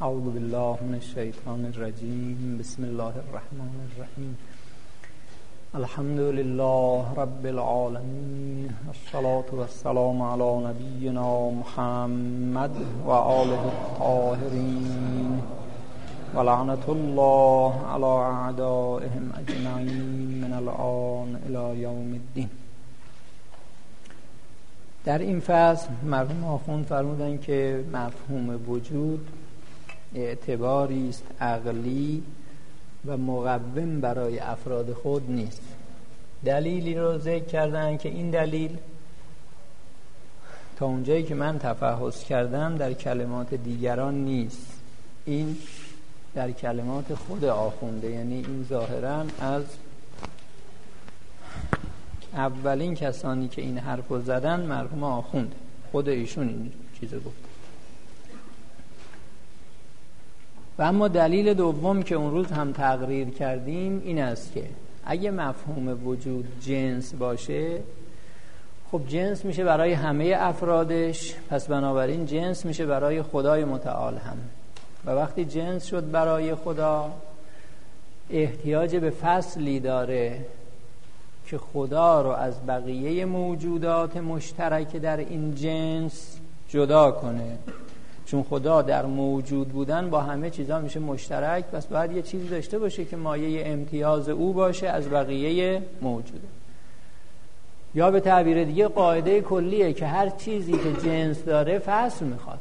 اعوذ بالله من الشیطان الرجیم. بسم الله الرحمن الرحیم. الحمد لله رب العالمین. الصلاة والسلام علی نبینا محمد و آله الطاهرین و لعنت الله علی اعدائهم اجمعین من الآن الی یوم الدین. در این فصل مرحوم آخوند فرمودند که مفهوم وجود اعتباری است عقلی و مقوم برای افراد خود نیست. دلیلی رو ذکر کردن که این دلیل تا اونجایی که من تفحص کردم در کلمات دیگران نیست، این در کلمات خود آخونده، یعنی این ظاهراً از اولین کسانی که این حرف رو زدن مرحوم آخونده، خود ایشون این چیزو گفت. و اما دلیل دوم که اون روز هم تقریر کردیم این است که اگه مفهوم وجود جنس باشه، خب جنس میشه برای همه افرادش، پس بنابراین جنس میشه برای خدای متعال هم. و وقتی جنس شد برای خدا، احتیاج به فصلی داره که خدا رو از بقیه موجودات مشترک در این جنس جدا کنه، چون خدا در موجود بودن با همه چیزا میشه مشترک، پس باید یه چیزی داشته باشه که مایه امتیاز او باشه از بقیه موجوده. یا به تعبیر دیگه قاعده کلیه که هر چیزی که جنس داره فصل میخواد.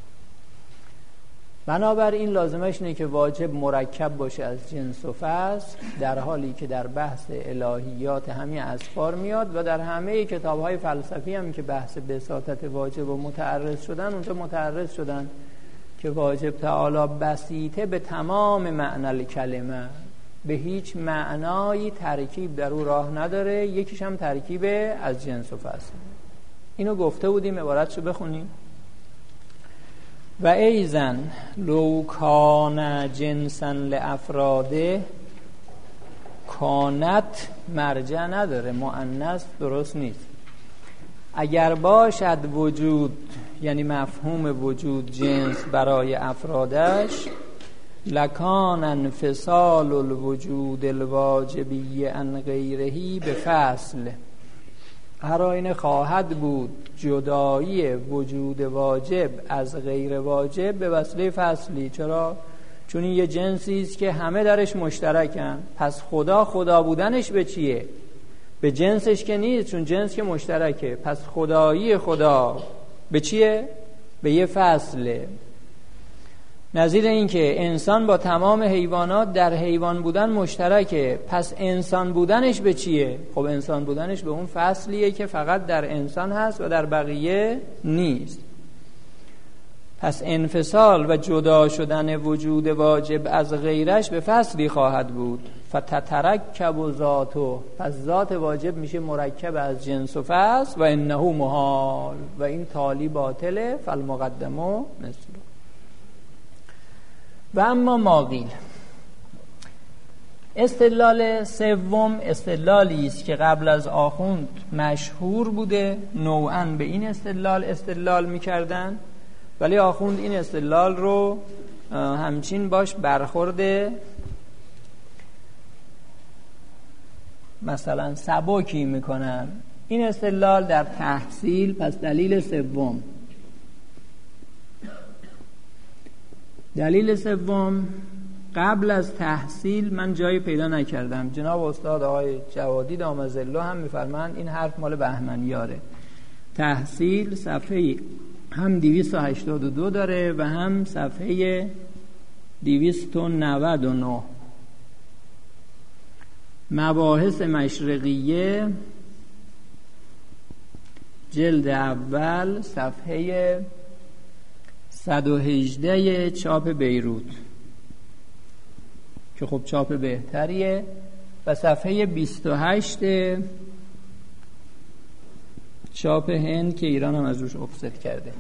بنابراین لازمش اینه که واجب مرکب باشه از جنس و فصل، در حالی که در بحث الهیات همین اذکار میاد و در همه کتاب‌های فلسفی هم که بحث بساطت واجب و متعرض شدن، اونجا متعرض شدن که واجب تعالی بسیطه به تمام معنی کلمه، به هیچ معنایی ترکیب در او راه نداره، یکیش هم ترکیب از جنس و فصل. اینو گفته بودیم، عبارتشو بخونیم. و ایزن لو کان جنسا لافراده، کانت مرجع نداره، مؤنث درست نیست. اگر باشد وجود، یعنی مفهوم وجود جنس برای افرادش، لکان انفصال الوجود الواجبی عن غیرهی به فصل، هر آینه خواهد بود جدایی وجود واجب از غیر واجب به وسیله فصلی. چرا؟ چون این یه جنسی است که همه درش مشترکن. پس خدا بودنش به چیه؟ به جنسش که نیست، چون جنس که مشترکه. پس خدایی خدا به چیه؟ به یه فصله. نظیر این که انسان با تمام حیوانات در حیوان بودن مشترکه، پس انسان بودنش به چیه؟ خب انسان بودنش به اون فصلیه که فقط در انسان هست و در بقیه نیست. پس انفصال و جدا شدن وجود واجب از غیرش به فصلی خواهد بود. فتترکب ذاتو، پس ذات واجب میشه مرکب از جنس و فصل. و انه محال، و این تالی باطله. فالمقدمو مثل. و اما ما قیل، استدلال سوم استدلالی است که قبل از آخوند مشهور بوده، نوعاً به این استدلال می‌کردن، ولی آخوند این استدلال رو همچین باش برخورده مثلا سبکی میکنن. این استدلال در تحصیل، پس دلیل سوم. دلیل سوم قبل از تحصیل من جایی پیدا نکردم. جناب استاد آقای جوادی دام ظله هم میفرمایند این حرف مال بهمنیاره. تحصیل صفحه هم 282 داره و هم صفحه 299. مباحث مشرقیه جلد اول صفحه 118 چاپ بیروت که خب چاپ بهتریه، و صفحه 28 چاپ هند که ایران هم از روش افست کرده.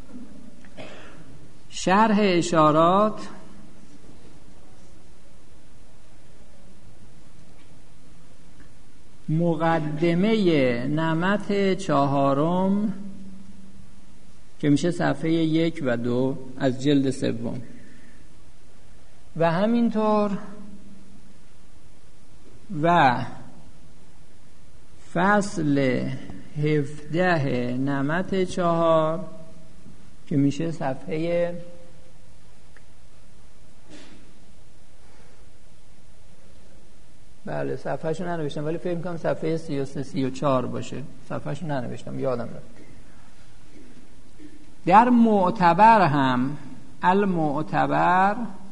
شرح اشارات مقدمه نمط 4 که میشه صفحه 1 و 2 از جلد 3. و همینطور و فصل 17 نمط 4 که میشه صفحه بله صفحهشو ننوشتم ولی فکر میکنم صفحه 33-34 باشه، صفحهشو ننوشتم یادم رفت. در معتبر هم المعتبر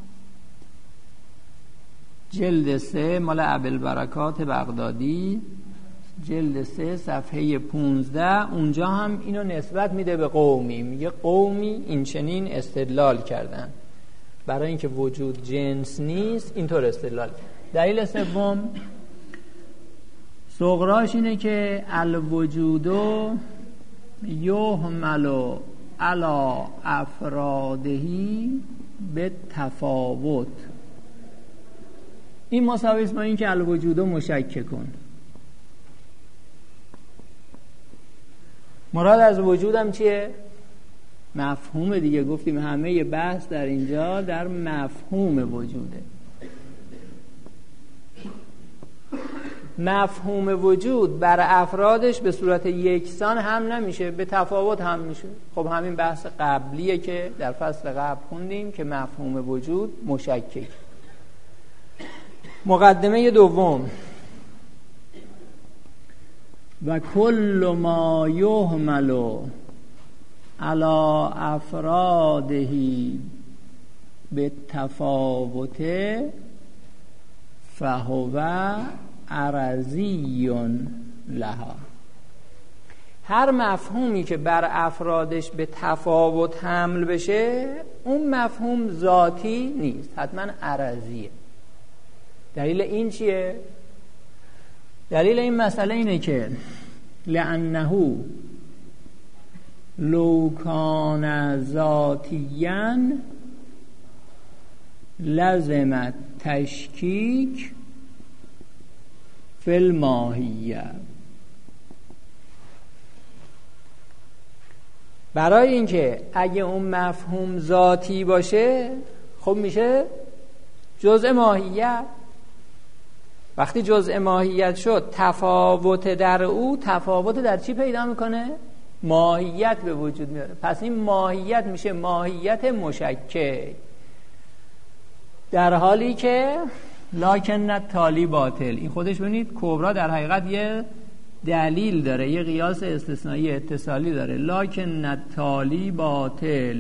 جلد 3 مال ابوالبرکات بغدادی جلد 3 صفحه 15 اونجا هم اینو نسبت میده به قومی، میگه قومی این چنین استدلال کردن برای اینکه وجود جنس نیست اینطور استدلال. دلیل سوم صغراش اینه که الوجود یحمل علی افرادهی به تفاوت. این مساوی است با این که الوجود مشکک کن. مراد از وجودم چیه؟ مفهوم دیگه. گفتیم همه بحث در اینجا در مفهوم وجوده. مفهوم وجود بر افرادش به صورت یکسان هم نمیشه، به تفاوت هم میشه. خب همین بحث قبلیه که در فصل قبل خوندیم که مفهوم وجود مشکک. مقدمه دوم و کل ما یحمل علی افراده به تفاوت فهو عرضی لها. هر مفهومی که بر افرادش به تفاوت حمل بشه اون مفهوم ذاتی نیست، حتما عرضیه. دلیل این چیه؟ دلیل این مسئله اینه که لأنه لو کان ذاتیاً لزم تشکیک فی الماهیه. برای اینکه اگه اون مفهوم ذاتی باشه خب میشه جزء ماهیت. وقتی جزء ماهیت شد تفاوت در او، تفاوت در چی پیدا میکنه؟ ماهیت به وجود میاره. پس این ماهیت میشه ماهیت مشکک، در حالی که لکن تالی باطل. این خودش ببینید کبرا در حقیقت یه دلیل داره، یه قیاس استثنایی اتصالی داره. لکن تالی باطل،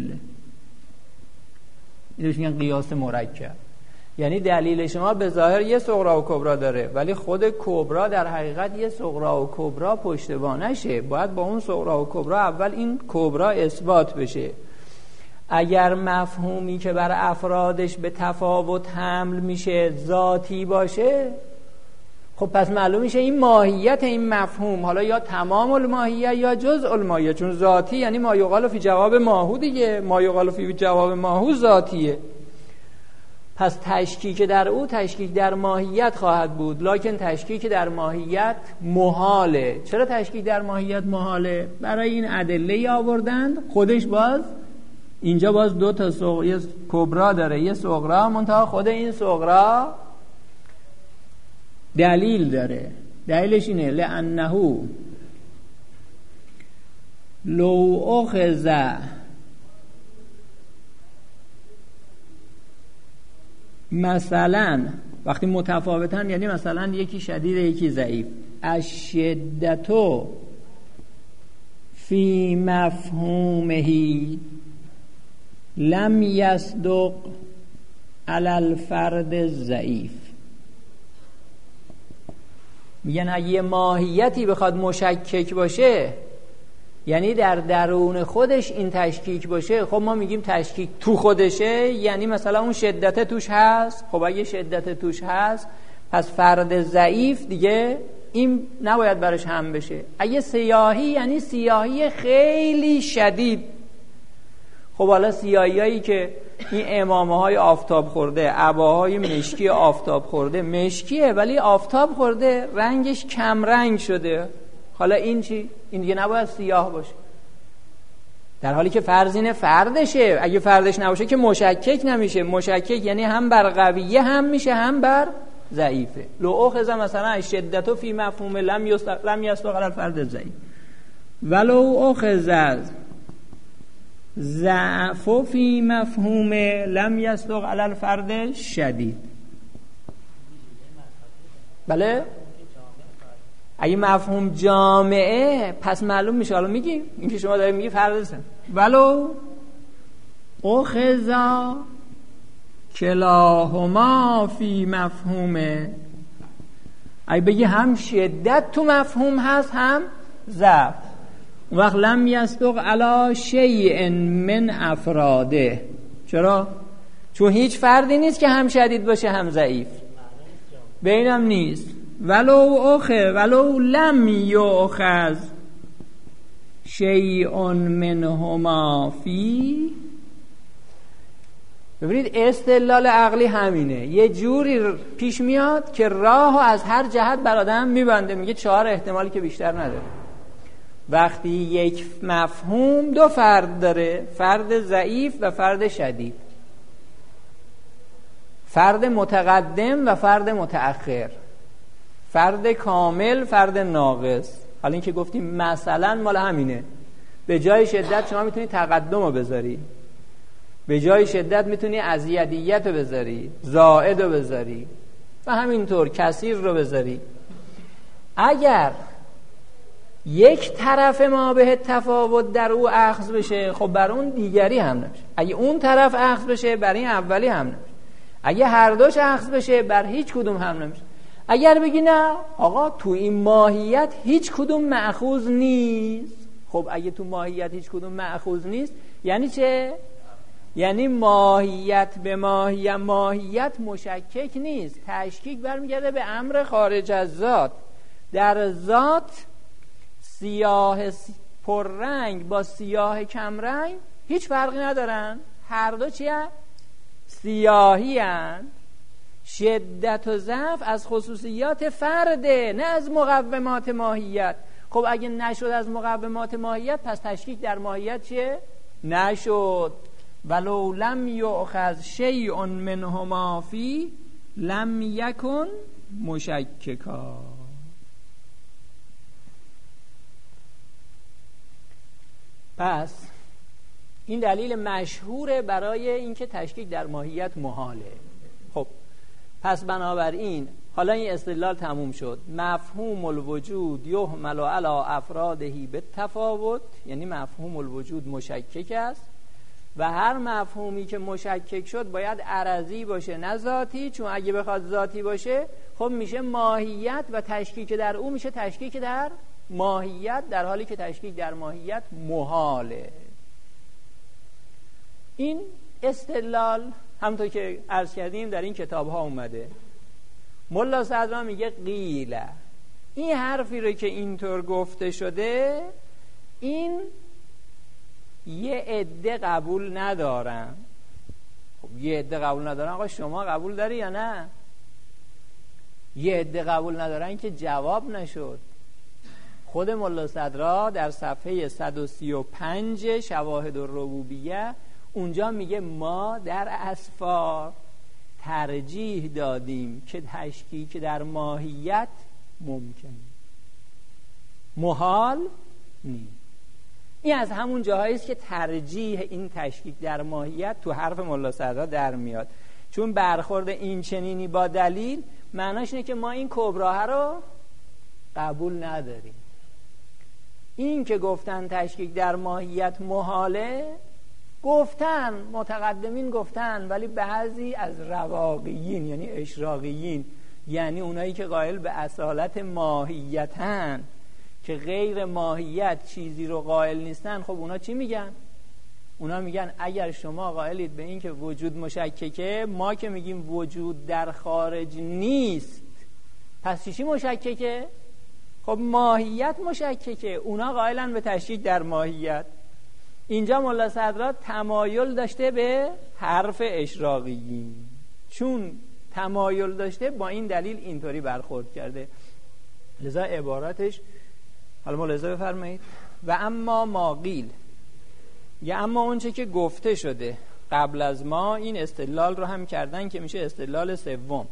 اینوش میگن قیاس مرکب. یعنی دلیل شما به ظاهر یه صغرا و کبرا داره ولی خود کبرا در حقیقت یه صغرا و کبرا پشتوانشه. باید با اون صغرا و کبرا اول این کبرا اثبات بشه. اگر مفهومی که بر افرادش به تفاوت حمل میشه ذاتی باشه خب پس معلوم میشه این ماهیت این مفهوم حالا یا تمام الماهیت یا جزء الماهیت، چون ذاتی یعنی ما یقال فی جواب ماهو دیگه، ما یقال فی جواب ماهو ذاتیه. پس تشکیک در او تشکیک در ماهیت خواهد بود، لکن تشکیک در ماهیت محاله. چرا تشکیک در ماهیت محاله؟ برای این ادله آوردند. خودش باز اینجا باز دو تا یه کبرا داره یه صغرا، منتها خود این صغرا دلیل داره. دلیلش اینه لأنه لو اخذ مثلا، وقتی متفاوتن یعنی مثلا یکی شدید یکی ضعیف، الشدتو فی مفهومهی لم یصدق علی الفرد ضعیف. میگن اگه ماهیتی بخواد مشکک باشه یعنی در درون خودش این تشکیک باشه، خب ما میگیم تشکیک تو خودشه، یعنی مثلا اون شدت توش هست. خب اگه شدت توش هست پس فرد ضعیف دیگه این نباید برش هم بشه. اگه سیاهی یعنی سیاهی خیلی شدید. خب حالا سیاهیایی که این امامه های آفتاب خورده، عباهای مشکی آفتاب خورده، مشکیه ولی آفتاب خورده رنگش کم رنگ شده، حالا این چی؟ این دیگه نباید سیاه باشه. در حالی که فرض اینه فردشه. اگه فردش نباشه که مشکک نمیشه. مشکک یعنی هم بر قویه هم میشه هم بر ضعیفه. لو اخذ مثلا شدت فی مفهوم لم یصدق علی الفرد ضعیف ولو اخذ ضعف فی مفهوم لم یصدق علی الفرد شدید. بله اگه مفهوم جامعه پس معلوم میشه. حالا میگیم این که شما دارید میگی فرض ولو اخذ کلاهما فی مفهومه، اگه بگی هم شدت تو مفهوم هست هم ضعف، اون وقت لم یصدق علی شیء من افراده. چرا؟ چون هیچ فردی نیست که هم شدید باشه هم ضعیف، بینم نیست. ولو لم یؤخذ شیء منهما فی. ببینید استدلال عقلی همینه، یه جوری پیش میاد که راهو از هر جهت بر آدم میبنده، میگه 4 احتمالی که بیشتر نداره. وقتی یک مفهوم 2 فرد داره، فرد ضعیف و فرد شدید، فرد متقدم و فرد متأخر، فرد کامل فرد ناقص. حالا این که گفتیم مثلا مال همینه، به جای شدت شما میتونی تقدم رو بذاری، به جای شدت میتونی ازیدیت رو بذاری، زائد رو بذاری و همینطور کثیر رو بذاری. اگر یک طرف ما به تفاوت در او اخذ بشه، خب بر اون دیگری هم نمیشه. اگه اون طرف اخذ بشه بر این اولی هم نمیشه. اگه هر دوش اخذ بشه بر هیچ کدوم هم نمیشه. اگر بگی نه آقا تو این ماهیت هیچ کدوم مأخوذ نیست، خب اگه تو ماهیت هیچ کدوم مأخوذ نیست یعنی چه؟ یعنی ماهیت به ماهیت مشکک نیست. تشکیک برمیگرده به امر خارج از ذات. در ذات سیاه پررنگ با سیاه کمرنگ هیچ فرقی ندارن، هر دو چیه؟ سیاهی هن. شدت و ضعف از خصوصیات فرده، نه از مقومات ماهیت. خب اگه نشد از مقومات ماهیت پس تشکیک در ماهیت چیه؟ نشد. ولو لم یؤخذ شیء منهما فی لم یکن مشککا. پس این دلیل مشهوره برای اینکه تشکیک در ماهیت محاله. خب پس بنابراین حالا این استدلال تموم شد. مفهوم الوجود یحمل علی افراده بالتفاوت، یعنی مفهوم الوجود مشکک است و هر مفهومی که مشکک شد باید عرضی باشه نه ذاتی، چون اگه بخواد ذاتی باشه خب میشه ماهیت و تشکیک در او میشه تشکیک در ماهیت، در حالی که تشکیک در ماهیت محاله. این استدلال همونطور که عرض کردیم در این کتاب ها اومده. ملا صدرا میگه قیله، این حرفی رو که اینطور گفته شده این یه عده قبول ندارن. خب یه عده قبول ندارن، آقا شما قبول داری یا نه؟ یه عده قبول ندارن که جواب نشد. خود ملا صدرا در صفحه 135 شواهد الربوبیه اونجا میگه ما در اسفار ترجیح دادیم که تشکیک در ماهیت ممکنه، محال نیست. این از همون جاهایی است که ترجیح این تشکیک در ماهیت تو حرف ملا صدرا در میاد، چون برخورد این چنینی با دلیل معناش اینه که ما این کبراه رو قبول نداریم. این که گفتن تشکیک در ماهیت محاله، گفتن متقدمین گفتن، ولی بعضی از رواقیین یعنی اشراقیین، یعنی اونایی که قائل به اصالت ماهیتن که غیر ماهیت چیزی رو قائل نیستن، خب اونا چی میگن؟ اونا میگن اگر شما قائلید به این که وجود مشککه، ما که میگیم وجود در خارج نیست، پس چی مشککه؟ خب ماهیت مشککه. اونا قائلن به تشکیک در ماهیت. اینجا ملا صدرا تمایل داشته به حرف اشراقیین، چون تمایل داشته با این دلیل اینطوری برخورد کرده. لذا عبارتش، حالا ملاحظه بفرمایید، و اما ما قیل یا اما اونچه که گفته شده قبل از ما، این استدلال رو هم کردن که میشه استدلال سوم،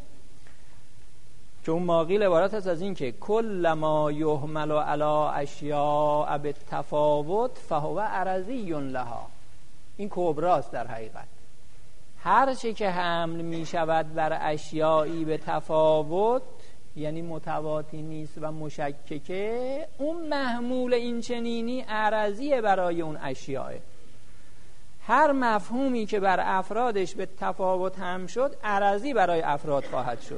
که اون ماقیل عبارت است از این که کل ما یحمل علی اشیاء بالتفاوت فهو عرضی لها. این کبراست در حقیقت. هر چه که حمل می شود بر اشیایی به تفاوت، یعنی متواتی نیست و مشککه، اون محمول این چنینی عرضیه برای اون اشیاء. هر مفهومی که بر افرادش به تفاوت هم شد، عرضی برای افراد خواهد شد.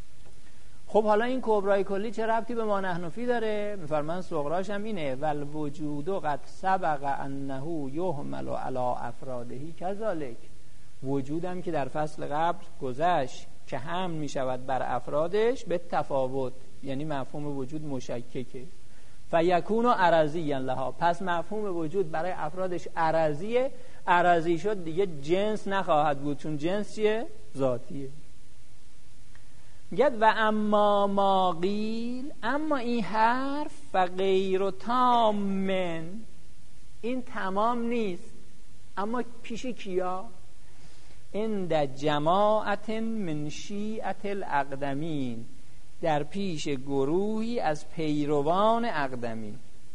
خب حالا این کبرای کلی چه ربطی به ما نحنفی داره؟ میفرمان صغراش هم اینه والوجود قد سبق انه یحمل علی افرادهی کذالک. وجودم که در فصل قبل گذشت که حمل می شود بر افرادش به تفاوت، یعنی مفهوم وجود مشککه. فیکون عرضی لها، پس مفهوم وجود برای افرادش عرضیه. عرضی شد دیگه جنس نخواهد بود، چون جنس چیه؟ ذاتیه. میگه و اما ما قیل، اما این حرف فغیر تامن، این تمام نیست. اما پیش کیا؟ عند جماعت من شیعة الاقدمین، در پیش گروهی از پیروان اقدمین.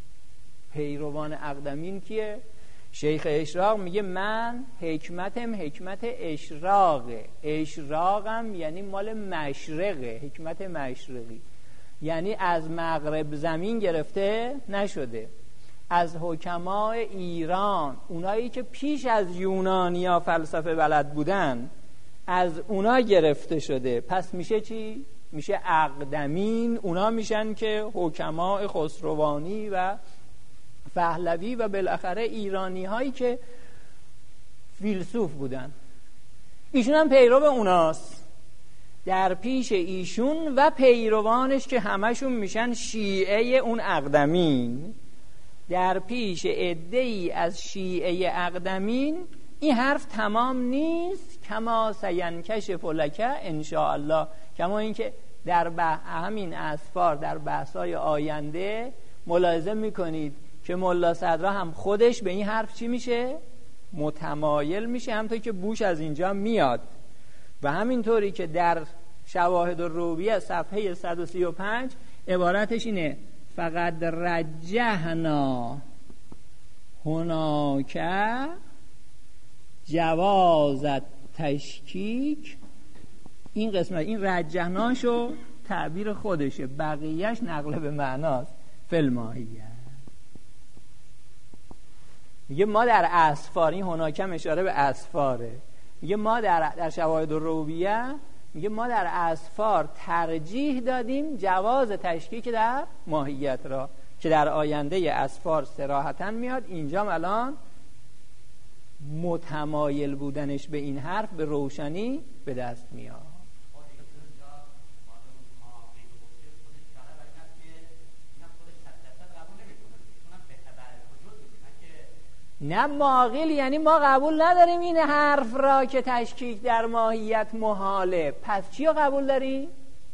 پیروان اقدمین کیه؟ شیخ اشراق میگه من حکمتم حکمت اشراقه. اشراقم یعنی مال مشرقه، حکمت مشرقی، یعنی از مغرب زمین گرفته نشده، از حکمای ایران، اونایی که پیش از یونانیا فلسفه بلد بودن، از اونا گرفته شده. پس میشه چی؟ میشه اقدمین. اونا میشن که حکمای خسروانی و پهلوی و بالاخره ایرانی هایی که فیلسوف بودن. ایشون هم پیرو اوناست. در پیش ایشون و پیروانش که همشون میشن شیعه اون اقدمین، در پیش عده‌ای از شیعه اقدمین این حرف تمام نیست. کما سینکشف لک ان شاء الله، کما اینکه در همین اسفار در بحث‌های آینده ملاحظه میکنید که ملا صدرا هم خودش به این حرف چی میشه؟ متمایل میشه، همونطور که بوش از اینجا میاد. و همینطوری که در شواهد الرویه صفحه 135 عبارتش اینه فقط رجحنا هناک جواز تشکیک. این قسمت، این رجحناشو تعبیر خودشه، بقیهش نقل به معناست. فلماهیه میگه ما در اسفار، این هناکم اشاره به اسفاره، میگه ما در شواهد الرویه میگه ما در اسفار ترجیح دادیم جواز تشکیک در ماهیت را، که در آینده اسفار صراحتاً میاد. اینجا الان متمایل بودنش به این حرف به روشنی به دست میاد. نه ماقیل یعنی ما قبول نداریم این حرف را که تشکیک در ماهیت محاله. پس چی رو قبول داریم؟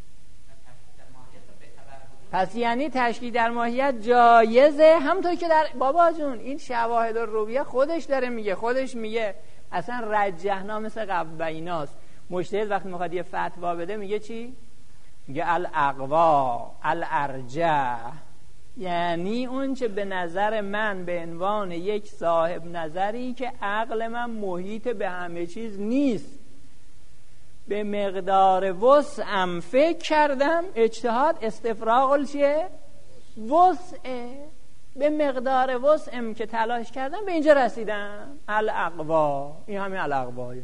پس یعنی تشکیک در ماهیت جایزه. همونطور که در بابا جون این شواهد الرویه خودش داره میگه، خودش میگه اصلا رجحنا مثل قبل بیناست. مجتهد وقتی میخواد یه فتوا بده میگه چی؟ میگه الاقوا الارجح، یعنی اون چه به نظر من به عنوان یک صاحب نظری که عقل من محیط به همه چیز نیست، به مقدار وسعم فکر کردم. اجتهاد استفراغ چیه؟ وسعه. به مقدار وسعم که تلاش کردم به اینجا رسیدم. الاقوا، این همین الاقوایه.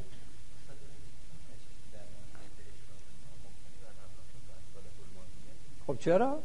خب چرا؟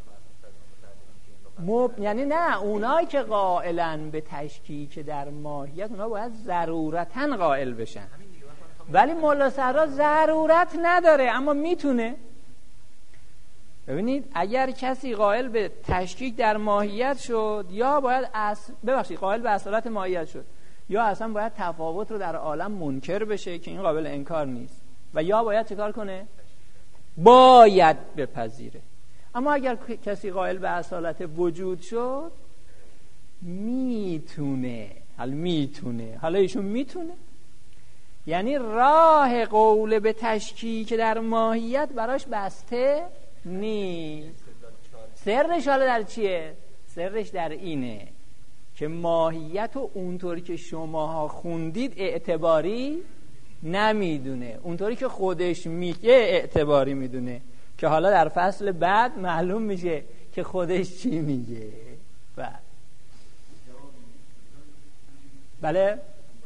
یعنی نه، اونایی که قائلن به تشکیک در ماهیت اونا باید ضرورتاً قائل بشن، ولی ملا صدرا ضرورت نداره اما میتونه. ببینید اگر کسی قائل به تشکیک در ماهیت شد، یا باید قائل به اصالت ماهیت شد، یا اصلا باید تفاوت رو در عالم منکر بشه که این قابل انکار نیست، و یا باید چیکار کنه؟ باید بپذیره. اما اگر کسی قائل به اصالت وجود شد، میتونه حالا میتونه، حالا ایشون میتونه، یعنی راه قول به تشکیک در ماهیت براش بسته نیست. سرش حالا در چیه؟ سرش در اینه که ماهیت رو اونطوری که شماها خوندید اعتباری نمیدونه، اونطوری که خودش میگه اعتباری میدونه، که حالا در فصل بعد معلوم میشه که خودش چی میگه. بله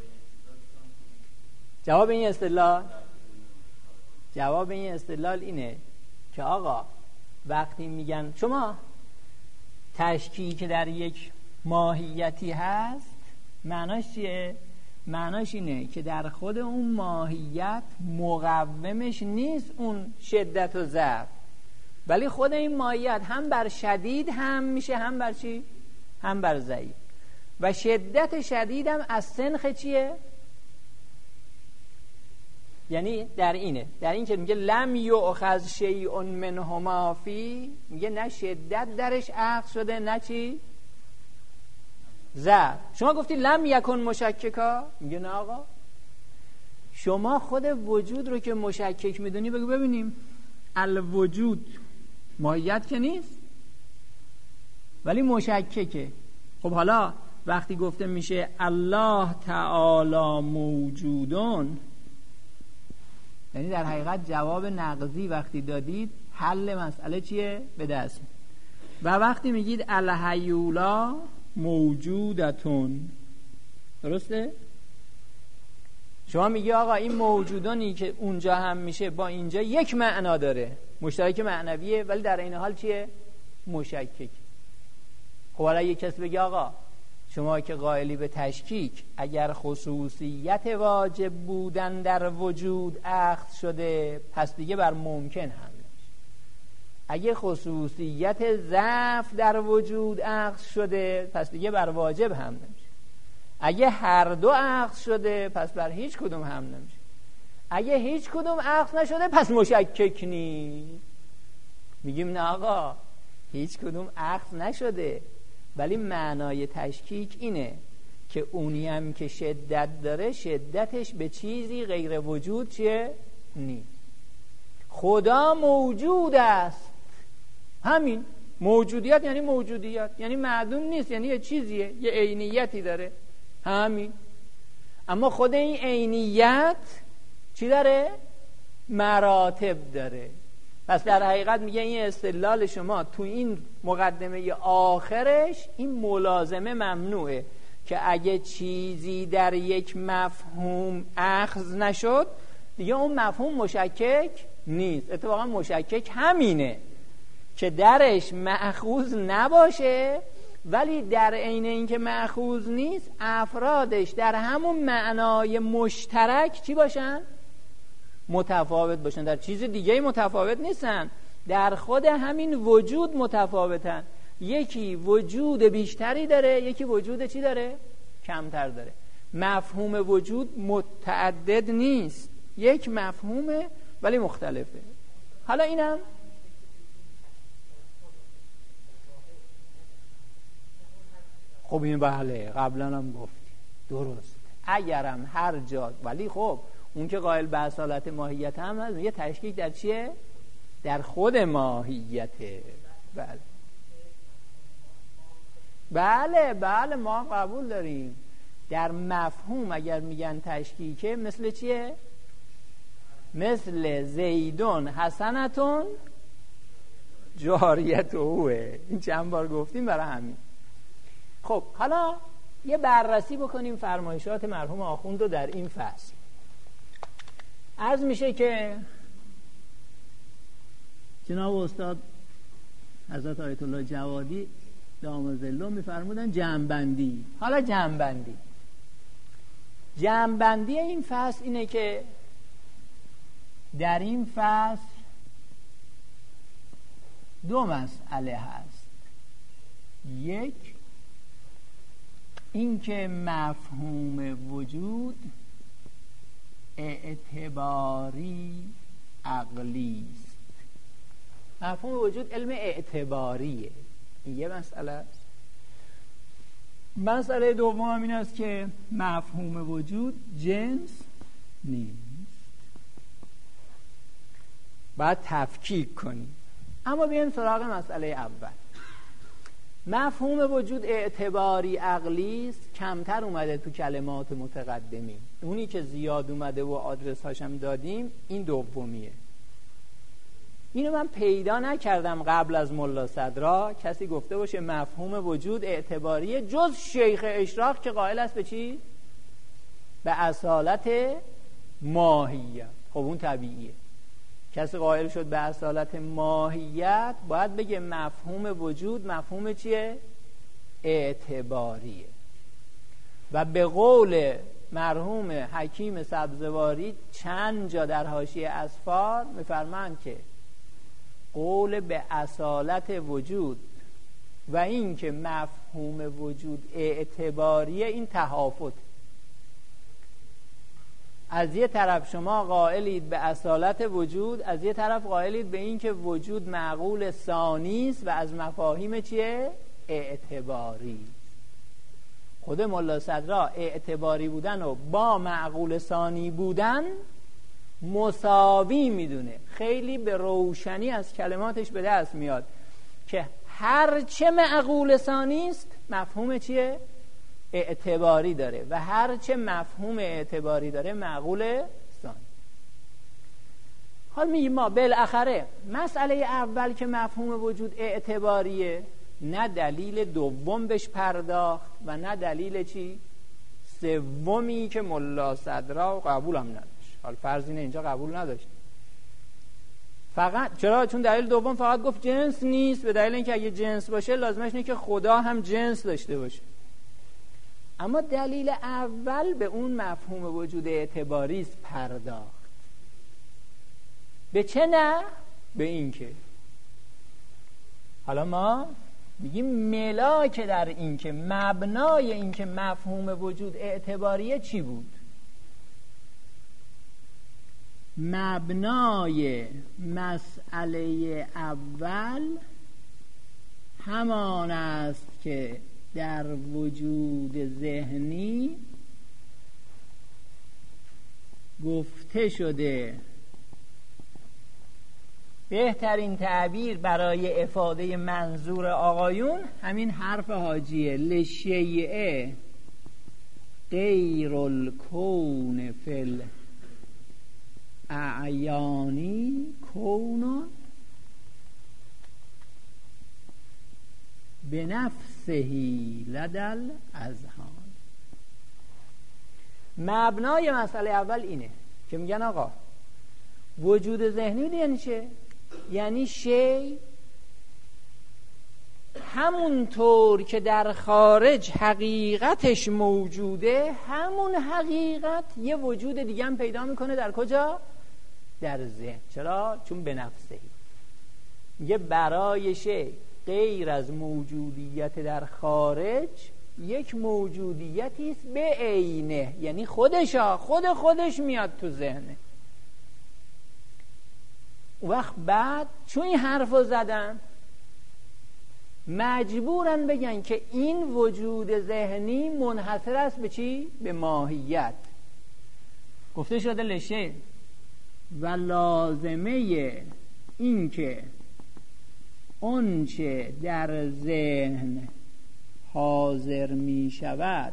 جواب این استدلال اینه که آقا وقتی میگن شما تشکیک در یک ماهیتی هست، معناش چیه؟ معناش اینه که در خود اون ماهیت مقومش نیست اون شدت و ضعف، ولی خود این ماهیت هم بر شدید هم میشه، هم بر چی؟ هم بر ضعیف. و شدت شدید هم از سنخ چیه؟ یعنی در این که میگه لم یؤخذ شیء منهما فی، میگه نه شدت درش اخذ شده نه چی؟ ضعف. شما گفتی لم یکن مشککا، میگه نه آقا، شما خود وجود رو که مشکک میدونی بگو ببینیم. الوجود ماهیت که نیست ولی مشککه. خب حالا وقتی گفته میشه الله تعالی موجودون، یعنی در حقیقت جواب نقضی وقتی دادید حل مسئله چیه؟ به دست. و وقتی میگید الحیولا موجودتون، درسته؟ شما میگی آقا این موجودانی که اونجا هم میشه با اینجا یک معنا داره، مشترک معنویه، ولی در این حال چیه؟ مشکک. خب حالا یک کس بگی آقا شما که قائلی به تشکیک، اگر خصوصیت واجب بودن در وجود اخذ شده پس دیگه بر ممکن هم نمیشه، اگه خصوصیت ضعف در وجود اخذ شده پس دیگه بر واجب هم نمیشه، اگه هر دو اخذ شده پس بر هیچ کدوم هم نمیشه، اگه هیچ کدوم اخذ نشده پس مشکک نیست. میگیم نه آقا هیچ کدوم اخذ نشده، ولی معنای تشکیک اینه که اونی هم که شدت داره شدتش به چیزی غیر وجود چیه؟ نیست. خدا موجود است، همین موجودیت یعنی موجودیت، یعنی معدوم نیست، یعنی یه چیزیه، یه عینیتی داره، همین. اما خود این عینیت چی داره؟ مراتب داره. پس در حقیقت میگه این استدلال شما تو این مقدمه آخرش این ملازمه ممنوعه که اگه چیزی در یک مفهوم اخذ نشد دیگه اون مفهوم مشکک نیست. اتفاقا مشکک همینه که درش مأخوذ نباشه، ولی در عین اینکه مأخوذ نیست افرادش در همون معنای مشترک چی باشن؟ متفاوت باشن، در چیز دیگه متفاوت نیستن، در خود همین وجود متفاوتن. یکی وجود بیشتری داره، یکی وجود چی داره؟ کمتر داره. مفهوم وجود متعدد نیست، یک مفهومه ولی مختلفه. حالا اینم خب این بله قبلا هم گفتی درست، اگرم هر جا، ولی خب اون که قائل به اصالت ماهیت هم هست، یه تشکیک در چیه؟ در خود ماهیته. بله ما قبول داریم در مفهوم اگر میگن تشکیکه مثل چیه؟ مثل زیدون حسنتون جاریت اوه. این چند بار گفتیم برای همین. خب حالا یه بررسی بکنیم فرمایشات مرحوم آخوند رو در این فصل. عرض میشه که جناب استاد حضرت آیت الله جوادی دام ظلهم میفرمودن جمع‌بندی. حالا جمع‌بندی این فصل اینه که در این فصل دو مسئله هست. یک این که مفهوم وجود اعتباری عقلی است. مفهوم وجود علم اعتباریه، این یه مسئله است. مسئله دوم این است که مفهوم وجود جنس نیست. باید تفکیک کنیم. اما بیایم سراغ مسئله اول. مفهوم وجود اعتباری عقلی است، کمتر اومده تو کلمات متقدمین. اونی که زیاد اومده و آدرس هاشم دادیم این دومیه. اینو من پیدا نکردم قبل از ملا صدرا کسی گفته باشه مفهوم وجود اعتباریه جز شیخ اشراق که قائل است به چی؟ به اصالت ماهیت. خب اون طبیعیه. کسی قائل شد به اصالت ماهیت باید بگه مفهوم وجود مفهوم چیه؟ اعتباریه. و به قول مرحوم حکیم سبزواری چند جا در حاشیه اصفار می‌فرمایند که قول به اصالت وجود و این که مفهوم وجود اعتباریه این تهافت. از یه طرف شما قائلید به اصالت وجود، از یه طرف قائلید به این که وجود معقول ثانی است و از مفاهیم چیه؟ اعتباری. خود ملا صدرا اعتباری بودن و با معقول ثانی بودن مساوی میدونه. خیلی به روشنی از کلماتش به دست میاد که هر چه معقول ثانی است مفهوم چیه؟ اعتباری داره و هر چه مفهوم اعتباری داره معقول ثانی. حال میگیم ما بالاخره مسئله اول که مفهوم وجود اعتباریه نه دلیل دوم بهش پرداخت و نه دلیل چی؟ سومی که ملا صدرا قبول هم نداشت. حال فرض اینه اینجا قبول نداشت. فقط چرا؟ چون دلیل دوم فقط گفت جنس نیست، به دلیل اینکه اگه جنس باشه لازمش اینه که خدا هم جنس داشته باشه. اما دلیل اول به اون مفهوم وجود اعتباری است پرداخت. به چه نه؟ به این که حالا ما میگیم ملاک در این که مبنای این که مفهوم وجود اعتباریه چی بود؟ مبنای مسئله اول همان است که در وجود ذهنی گفته شده. بهترین تعبیر برای افاده منظور آقایون همین حرف حاجیه: لشیعه غیر الکون فی الاعیانی کونون به نفسهی لدل اذهان. مبنای مسئله اول اینه که میگن آقا وجود ذهنی یعنی چه؟ یعنی شی همونطور که در خارج حقیقتش موجوده همون حقیقت یه وجود دیگه هم پیدا میکنه. در کجا؟ در ذهن. چرا؟ چون به نفسهی. میگه برای شی غیر از موجودیت در خارج یک موجودیتی است به عینه، یعنی خودش میاد تو ذهنه. اون وقت بعد چون این حرفو زدن مجبورن بگن که این وجود ذهنی منحصر است به چی؟ به ماهیت. گفته شده لشه و لازمه این که اون چه در ذهن حاضر می شود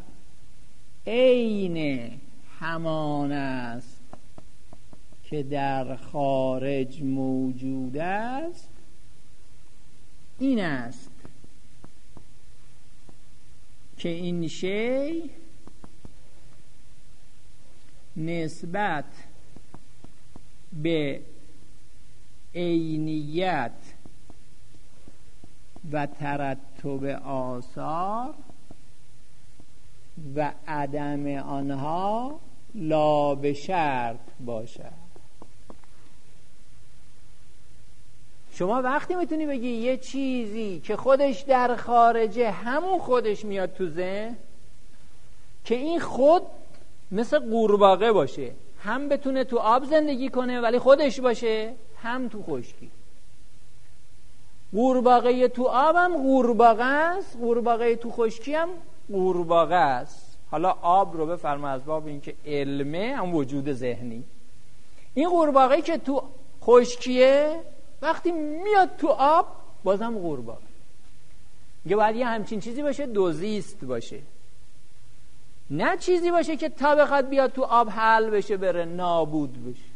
عین همان است که در خارج موجود است. این است که این شی نسبت به عینیت و ترتب آثار و عدم آنها لا به شرط باشد. شما وقتی میتونی بگی یه چیزی که خودش در خارجه همون خودش میاد تو ذهن، که این خود مثل قورباغه باشه، هم بتونه تو آب زندگی کنه ولی خودش باشه، هم تو خشکی. قورباغه تو آب هم قورباغه است، قورباغه تو خشکی هم قورباغه است، حالا آب رو بفرما از باب اینکه علمه هم وجود ذهنی، این قورباغه‌ای که تو خشکیه وقتی میاد تو آب بازم قورباغه. میگه باید یه همچین چیزی باشه دوزیست باشه، نه چیزی باشه که تا بخواد بیاد تو آب حل بشه بره نابود بشه.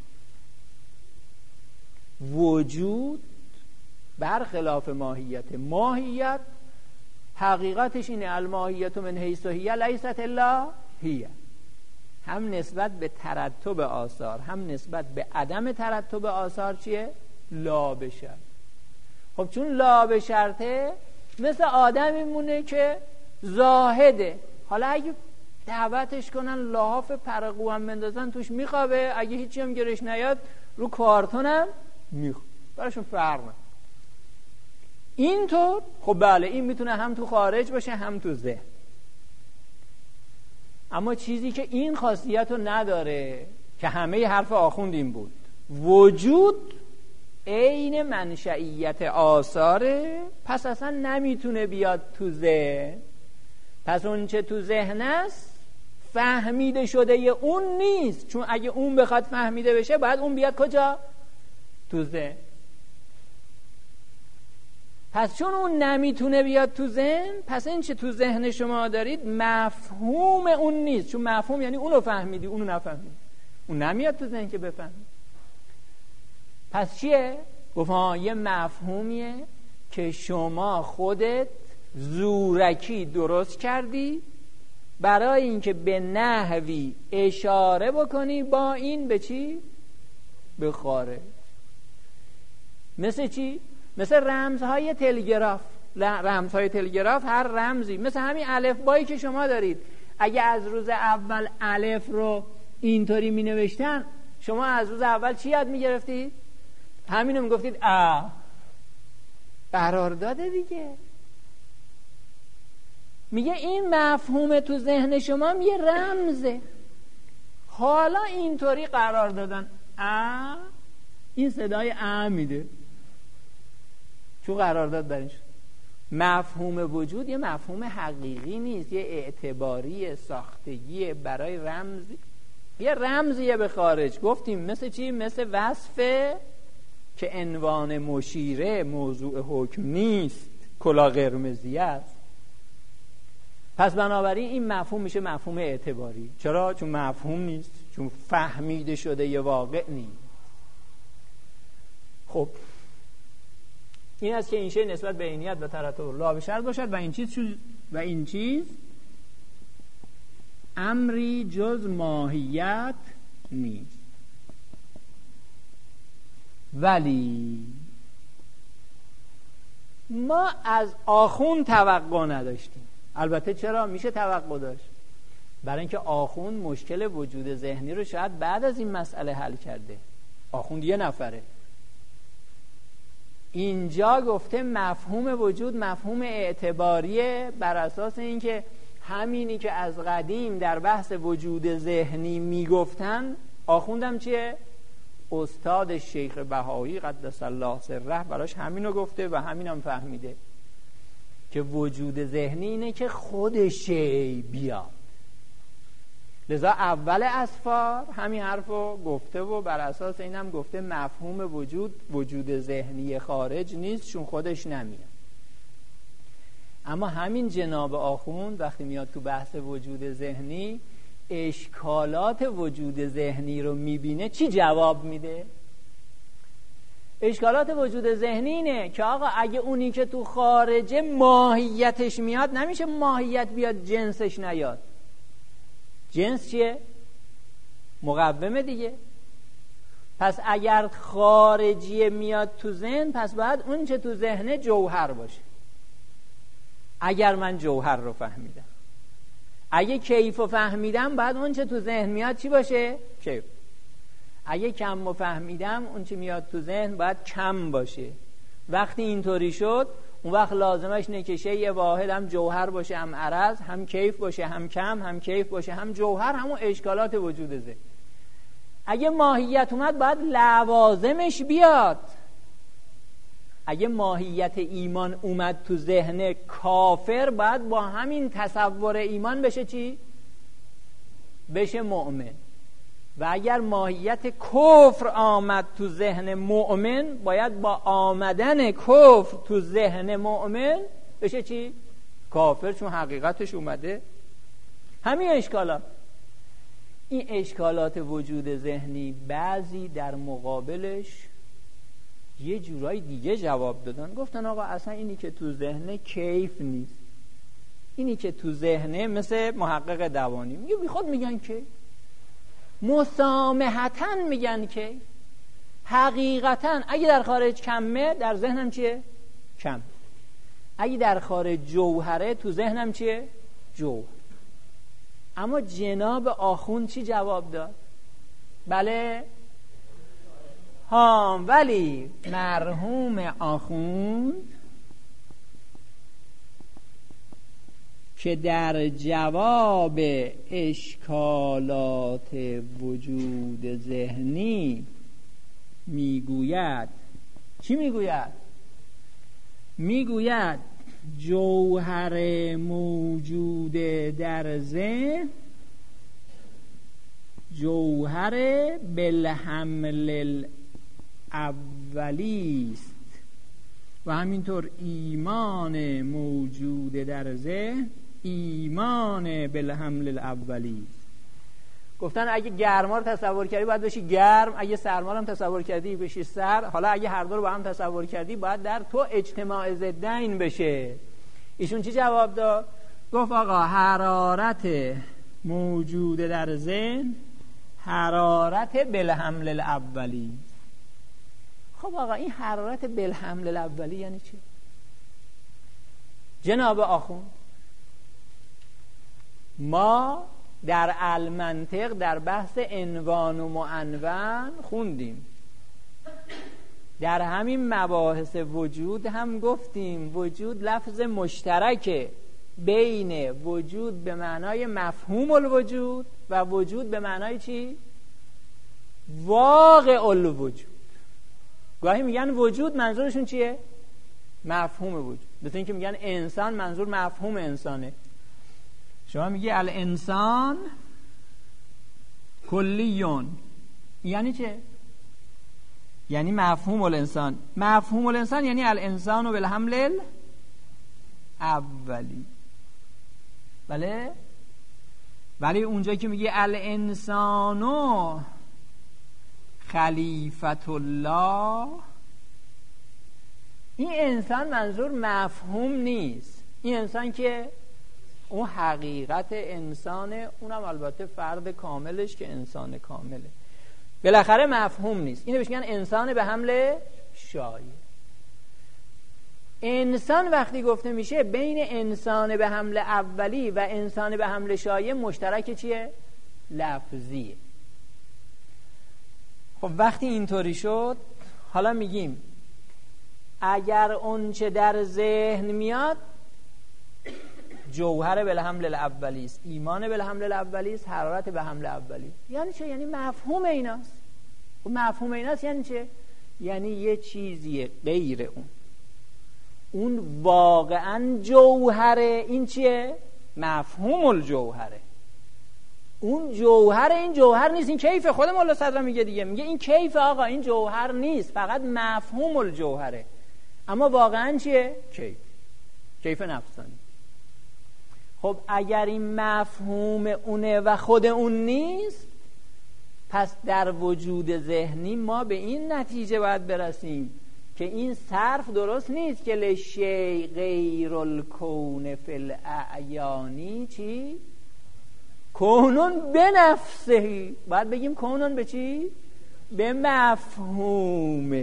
وجود برخلاف ماهیت حقیقتش اینه، الماهیت من حیث هی لیست الا هی، هم نسبت به ترتب آثار هم نسبت به عدم ترتب آثار چیه؟ لا به شرط. خب چون لا به شرطه مثل آدمی مونه که زاهده، حالا اگه دعوتش کنن لحاف پرقو هم بندازن توش میخوابه، اگه هیچی هم گرش نیاد رو کارتون هم میخوابه، براشون فرق نه. اینطور خب بله این میتونه هم تو خارج باشه هم تو ذهن، اما چیزی که این خاصیت رو نداره که همه حرف آخوند این بود، وجود عین منشئیت آثاره، پس اصلا نمیتونه بیاد تو ذهن. پس اون چه تو ذهن است فهمیده شده اون نیست، چون اگه اون بخواد فهمیده بشه باید اون بیاد کجا؟ تو ذهن. پس چون اون نمیتونه بیاد تو ذهن، پس این چه تو ذهن شما دارید مفهوم اون نیست، چون مفهوم یعنی اونو فهمیدی اونو نفهمیدی، اون نمیاد تو ذهن که بفهمی. پس چیه؟ گفت یه مفهومیه که شما خودت زورکی درست کردی برای اینکه به نحوی اشاره بکنی با این به چی؟ به خارج. مثل چی؟ مثل رمزهای تلگراف. رمزهای تلگراف هر رمزی مثل همین الفبایی که شما دارید، اگه از روز اول الف رو اینطوری می نوشتن، شما از روز اول چی یاد می گرفتید؟ همینو می گفتید قرار داده دیگه. میگه این مفهوم تو ذهن شما یه رمزه، حالا اینطوری قرار دادن این صدای میده چون قرارداد برین شد. مفهوم وجود یه مفهوم حقیقی نیست، یه اعتباری ساختگی برای رمزی، یه رمزیه به خارج. گفتیم مثل چی؟ مثل وصفه که عنوان مشیره موضوع حکم نیست، کلاه قرمزی است. پس بنابراین این مفهوم میشه مفهوم اعتباری. چرا؟ چون مفهوم نیست، چون فهمیده شده یه واقع نیست. خب این است که این شی نسبت به عینیت و ترتب لا به شرط باشد و این چیز امری جز ماهیت نیست. ولی ما از آخوند توقع نداشتیم. البته چرا میشه توقع داشت؟ برای اینکه آخوند مشکل وجود ذهنی رو شاید بعد از این مسئله حل کرده. آخوند یه نفره. اینجا گفته مفهوم وجود مفهوم اعتباریه، بر اساس اینکه همینی که از قدیم در بحث وجود ذهنی میگفتن، آخوندم چیه؟ استاد شیخ بهایی قدس الله سره براش همینو گفته و همینم فهمیده که وجود ذهنی اینه که خودش بیاد. لذا اول اسفار همین حرفو گفته و بر اساس اینم گفته مفهوم وجود ذهنی خارج نیست چون خودش نمیاد. اما همین جناب آخوند وقتی میاد تو بحث وجود ذهنی، اشکالات وجود ذهنی رو میبینه، چی جواب میده؟ اشکالات وجود ذهنی اینه که آقا اگه اونی که تو خارجه ماهیتش میاد، نمیشه ماهیت بیاد جنسش نیاد. جنس چیه؟ مقومه دیگه. پس اگر خارجی میاد تو ذهن، پس باید اون چه تو ذهنه جوهر باشه. اگر من جوهر رو فهمیدم، اگه کیف رو فهمیدم، باید اون چه تو ذهن میاد چی باشه؟ کیف. اگه کم رو فهمیدم، اون چه میاد تو ذهن باید کم باشه. وقتی اینطوری شد، اون وقت لازمش نکشه یه واحد هم جوهر باشه، هم عرض، هم کیف باشه، هم کم، هم کیف باشه، هم جوهر، همون اشکالات وجود ذهن. اگه ماهیت اومد باید لوازمش بیاد. اگه ماهیت ایمان اومد تو ذهن کافر، باید با همین تصور ایمان بشه چی؟ بشه مؤمن. و اگر ماهیت کفر آمد تو ذهن مؤمن، باید با آمدن کفر تو ذهن مؤمن بشه چی؟ کافر، چون حقیقتش اومده. همین اشکالات، این اشکالات وجود ذهنی، بعضی در مقابلش یه جورای دیگه جواب دادن. گفتن آقا اصلا اینی که تو ذهنه کیف نیست، اینی که تو ذهنه مثل محقق دوانی میگه بی خود میگن کیف، مسامحتاً میگن کیف، حقیقتاً اگه در خارج کمه در ذهنم چیه؟ کم. اگه در خارج جوهره تو ذهنم چیه؟ جوهر. اما جناب آخوند چی جواب داد؟ بله ها، ولی مرحوم آخوند که در جواب اشکالات وجود ذهنی میگوید، چی میگوید؟ میگوید جوهر موجود در ذهن جوهر بالحمل الاولی است و همینطور ایمان موجود در ذهن ایمان بالحمل الاولی است. گفتن اگه گرما رو تصور کردی باید بشی گرم، اگه سرما رو هم تصور کردی بشی سر. حالا اگه هر دو رو با هم تصور کردی باید در تو اجتماع ضدین بشه. ایشون چی جواب داد؟ گفت آقا حرارت موجود در ذهن حرارت بالحمل الاولی. خب آقا این حرارت بالحمل الاولی یعنی چی؟ جناب آخوند، ما در المنطق در بحث عنوان و معنون خوندیم، در همین مباحث وجود هم گفتیم وجود لفظ مشترکه بین وجود به معنای مفهوم الوجود و وجود به معنای چی؟ واقع الوجود. گاهی میگن وجود منظورشون چیه؟ مفهوم وجود. مثل اینکه میگن انسان منظور مفهوم انسانه. شما میگی الانسان کلیون، یعنی چه؟ یعنی مفهوم الانسان. مفهوم الانسان یعنی الانسان و بالحمل اولی. بله؟ ولی اونجایی که میگی الانسانو خلیفت الله، این انسان منظور مفهوم نیست. این انسان که اون حقیقت انسانه، اونم البته فرد کاملش که انسان کامله، بالاخره مفهوم نیست. اینو بهش میگن انسان به حمل شایع. انسان وقتی گفته میشه بین انسان به حمل اولی و انسان به حمل شایع مشترک چیه؟ لفظیه. خب وقتی اینطوری شد، حالا میگیم اگر اون چه در ذهن میاد جوهر به حمل الاولی است، ایمان به حمل الاولی است، حرارت به حمل اولی. یعنی چه؟ یعنی مفهوم ایناست. خب مفهوم ایناست یعنی چه؟ یعنی یه چیزی غیر اون واقعا جوهره. این چیه؟ مفهوم الجوهره. اون جوهر این جوهر نیست. این کیف. خود مولا صدرا میگه دیگه، میگه این کیف آقا، این جوهر نیست، فقط مفهوم الجوهره. اما واقعا چیه؟ کیف نفسانی. خب اگر این مفهوم اونه و خود اون نیست، پس در وجود ذهنی ما به این نتیجه باید برسیم که این صرف درست نیست که لشیء غیر الکون فی الاعیانی چی؟ کونون به نفسه. باید بگیم کونون به چی؟ به مفهومه.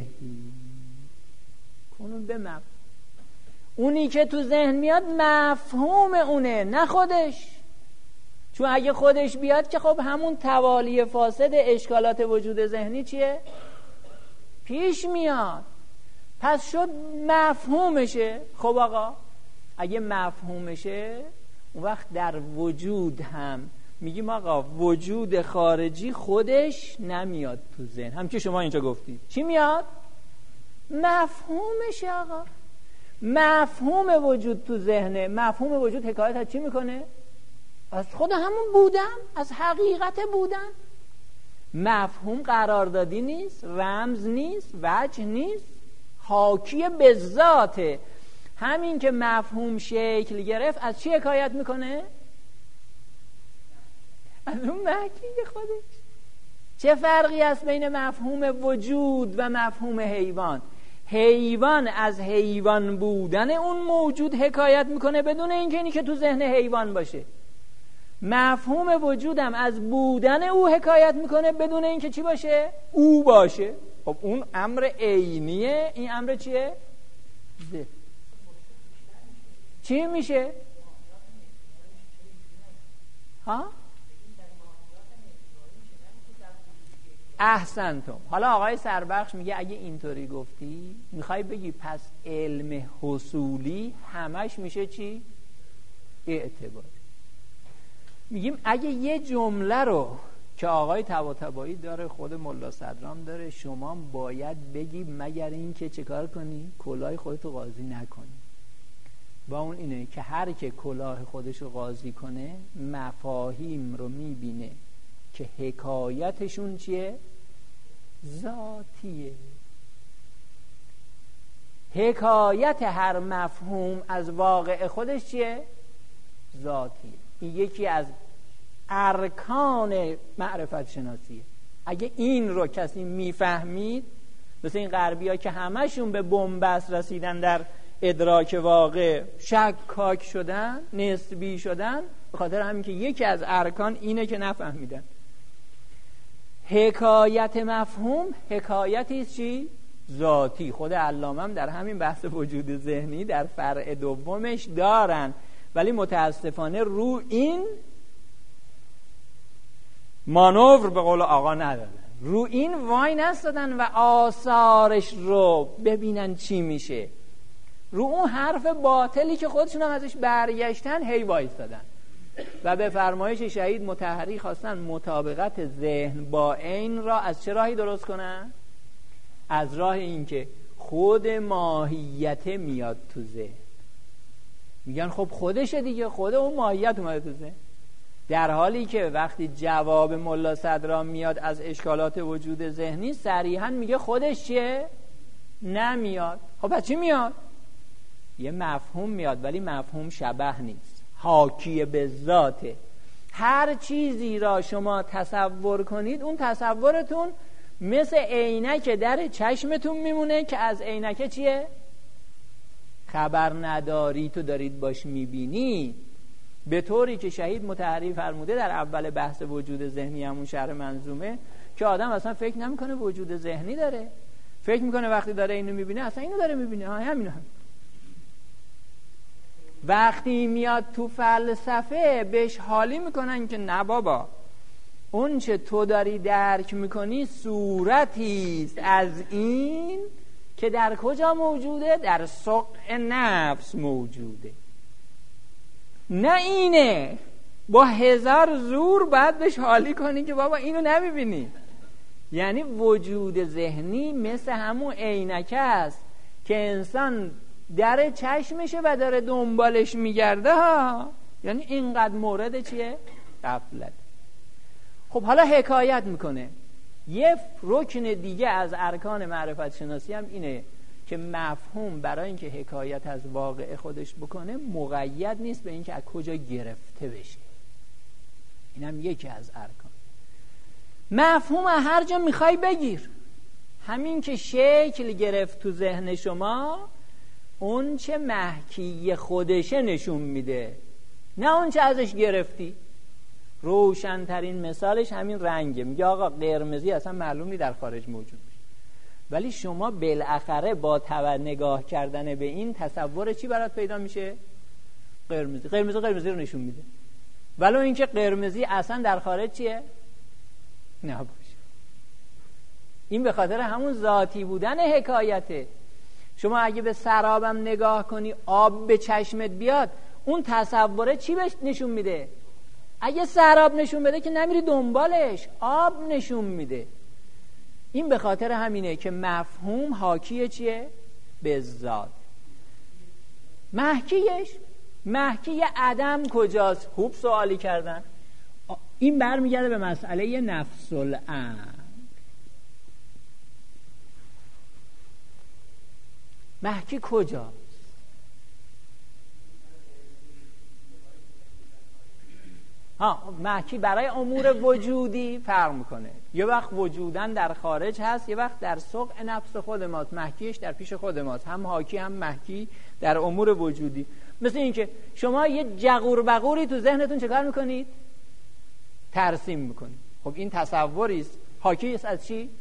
کونون به مفهوم. اونی که تو ذهن میاد مفهوم اونه، نه خودش. چون اگه خودش بیاد که خب همون توالی فاسد اشکالات وجود ذهنی چیه؟ پیش میاد. پس شد مفهومشه. خب آقا اگه مفهومشه، اون وقت در وجود هم میگیم آقا وجود خارجی خودش نمیاد تو ذهن، هم که شما اینجا گفتید. چی میاد؟ مفهومش آقا، مفهوم وجود تو ذهنه. مفهوم وجود حکایت از چی میکنه؟ از خود همون بودن، از حقیقت بودن. مفهوم قراردادی نیست، رمز نیست، وجه نیست، حاکی به ذاته. همین که مفهوم شکل گرفت از چی حکایت میکنه؟ از اون محکی خودش. چه فرقی است بین مفهوم وجود و مفهوم حیوان؟ حیوان از حیوان بودن اون موجود حکایت میکنه بدون اینکه اینی که تو ذهن حیوان باشه. مفهوم وجودم از بودن او حکایت میکنه بدون اینکه چی باشه؟ او باشه. خب اون امر عینیه، این امر چیه؟ چی میشه؟ ها؟ احسنتم. حالا آقای سربخش میگه اگه اینطوری گفتی میخوای بگی پس علم حصولی همش میشه چی؟ اعتباری. میگیم اگه یه جمله رو که آقای طباطبایی داره، خود ملا صدرام داره، شما باید بگی مگر این که چه کار کنی؟ کلاه خودتو قاضی نکنی. با اون اینه که هر که کلاه خودشو قاضی کنه مفاهیم رو میبینه که حکایتشون چیه؟ ذاتیه. حکایت هر مفهوم از واقع خودش چیه؟ ذاتیه. این یکی از ارکان معرفت شناسیه. اگه این رو کسی میفهمید، مثل این غربی ها که همشون به بنبست رسیدن در ادراک واقع، شکاک شدن، نسبی شدن، به خاطر همین که یکی از ارکان اینه که نفهمیدن. حکایت مفهوم حکایتی چی؟ ذاتی. خود علامه هم در همین بحث وجود ذهنی در فرع دومش دارن، ولی متاسفانه رو این مانور به قول آقا ندادن، رو این وای نستادن و آثارش رو ببینن چی میشه. رو اون حرف باطلی که خودشون هم ازش برگشتن هی وایستادن و به فرمایش شهید مطهری خواستن مطابقت ذهن با عین را از چه راهی درست کنن؟ از راه این که خود ماهیت میاد تو ذهن. میگن خب خودشه دیگه، خود اون ماهیت اومده تو ذهن، در حالی که وقتی جواب ملا صدرام میاد از اشکالات وجود ذهنی صریحا میگه خودش چیه؟ نمیاد. خب پس چی میاد؟ یه مفهوم میاد، ولی مفهوم شبح نیست، حاکی به ذاته. هر چیزی را شما تصور کنید اون تصورتون مثل عینک در چشمتون میمونه که از عینک چیه؟ خبر نداری، تو دارید باش میبینی. به طوری که شهید مطهری فرموده در اول بحث وجود ذهنی همون شرح منظومه که آدم اصلا فکر نمیکنه وجود ذهنی داره، فکر میکنه وقتی داره اینو میبینه اصلا اینو داره میبینه. همینو هم وقتی میاد تو فلسفه بهش حالی میکنن که نه بابا، اون چه تو داری درک میکنی صورتیست از این که در کجا موجوده؟ در سقع نفس موجوده. نه اینه، با هزار زور باید بهش حالی کنی که بابا اینو نمیبینی. یعنی وجود ذهنی مثل همون عینکه است که انسان در چشمشه و داره دنبالش میگرده ها. یعنی اینقدر مورد چیه؟ غفلت. خب حالا حکایت میکنه. یه رکن دیگه از ارکان معرفت شناسی هم اینه که مفهوم برای اینکه حکایت از واقع خودش بکنه مقید نیست به اینکه از کجا گرفته بشه. اینم یکی از ارکان. مفهوم هر جا میخوای بگیر. همین که شکل گرفت تو ذهن شما، اون چه محکی خودشه نشون میده، نه اون چه ازش گرفتی. روشن‌ترین مثالش همین رنگه. میگه آقا قرمزی اصلا معلوم نیست در خارج موجود میشه، ولی شما بالاخره با نگاه کردن به این تصور چی برات پیدا میشه؟ قرمزی. قرمزی رو نشون میده، ولو اینکه قرمزی اصلا در خارج چیه؟ نباشه. این به خاطر همون ذاتی بودن حکایته. شما اگه به سرابم نگاه کنی، آب به چشمت بیاد، اون تصوره چی بهش نشون میده؟ اگه سراب نشون بده که نمیری دنبالش، آب نشون میده. این به خاطر همینه که مفهوم حاکی چیه؟ به ذات. محکی عدم کجاست؟ خوب سوالی کردن. این برمیگرده به مسئله نفس الامر. محکی کجاست؟ محکی برای امور وجودی فرق میکنه. یه وقت وجودن در خارج هست، یه وقت در سوق نفس خود ماست. محکیش در پیش خود ماست، هم حاکی هم محکی در امور وجودی. مثل این که شما یه جغور بغوری تو ذهنتون چکار میکنید؟ ترسیم میکنید. خب این تصوری است. حاکی است از چی؟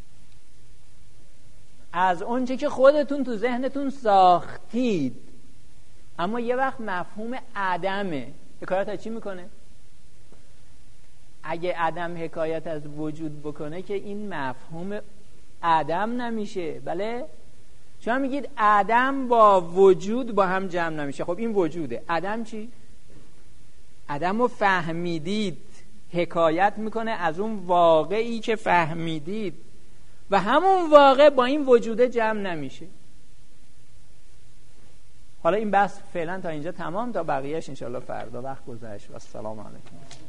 از اونچه که خودتون تو ذهنتون ساختید. اما یه وقت مفهوم عدمه. حکایت از چی میکنه؟ اگه عدم حکایت از وجود بکنه که این مفهوم عدم نمیشه. بله؟ شما میگید عدم با وجود با هم جمع نمیشه. خب این وجوده. عدم چی؟ عدم رو فهمیدید، حکایت میکنه از اون واقعی که فهمیدید و همون واقع با این وجوده جمع نمیشه. حالا این بحث فعلا تا اینجا تمام، تا بقیهش انشالله فردا وقت گذشت. و السلام علیکم.